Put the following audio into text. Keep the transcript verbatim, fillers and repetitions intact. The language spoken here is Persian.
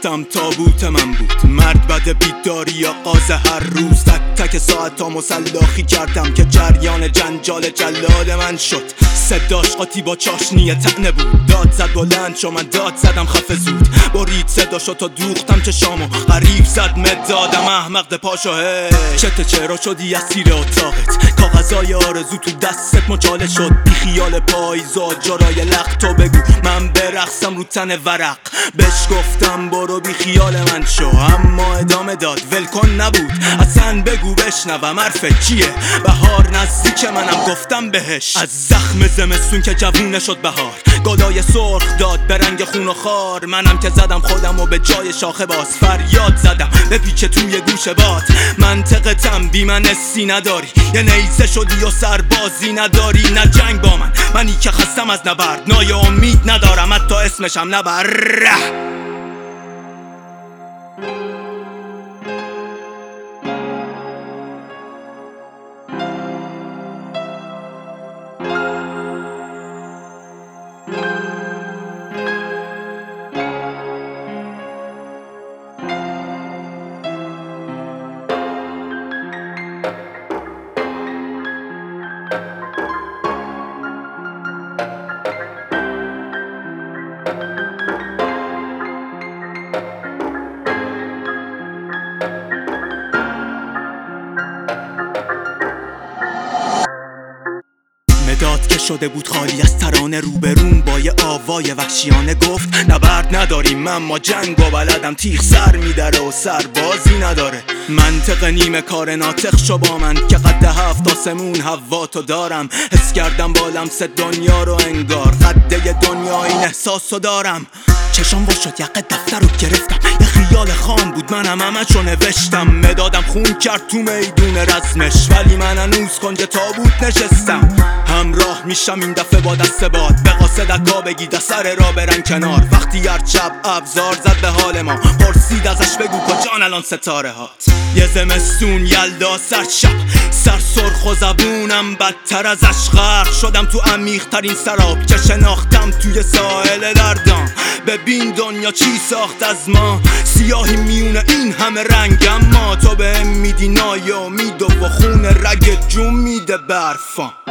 رفتم تابوت من بود. مرد بد بیداری آغاز هر روز، تک تک ساعت ها مسلخی کردم که جریان جنجال جلاد من شد. صداش قاطی با چاشنی طعنه بود، داد زد بلند شو، من داد زدم خفه زود. برید صداشو تا دوختم چشامو، غریب زد مدادم احمق ده پاشو. هی چته چرا شدی اسیر اتاقت؟ کاغذای آرزو تو دستت مچاله شد. بی خیال پاییزا جارای لخت تو بگو من برقصم رو تن ورق. بهش گفتم برو بی خیال من شو، اما ادامه داد ولکن نبود. اصلا بگو بشنوم حرفت چیه؟ بهار نزدیک منم گفتم بهش، از زخم زمستون که جوونه شد بهار. گلای سرخ داد به رنگ خون و خار، منم که زدم خودم و به جای شاخه باز فریاد زدم به پیچ توی گوش باد. منطقتم بی من اسی نداری، یه نیزه شدی و سربازی نداری. نه جنگ با من، منی که خستم از نبرد، نای امید ندارم حتی اسمشم نبر. مداد که شده بود خالی از ترانه، روبرون با یه آوای وحشیانه گفت نبرد نداریم من ما جنگ و بلدم، تیغ سر میداره و سربازی نداره. منطق نیمه کار ناطق شو با من که قد هفت آسمون هوا تو دارم. حس کردم با لمس دنیا رو انگار قده دنیا این احساسو دارم. چشام وا شد یقه دفتر رو گرفتم، یه خیال خام بود منم همشو نوشتم. مدادم خون کرد تو میدون رزمش، ولی من هنوز کنج تابوت نشستم. همراه میشم این دفعه با دست باد، به قاصد عکا بگید از سر را برن کنار. وقتی هر شب ابزار زد به حال ما، پرسید ازش بگو کجان الان ستاره هات. یه زمستون یلدا سر شب، سر سرخ و زبونم بدتر ازش غرق شدم تو عمیق ترین سراب که شناختم توی ساحل دردم. ببین دنیا چی ساخت از ما، سیاهی میونه این همه رنگ، اما تو بهم میدی ناامید و خون رگ جون میده برفام.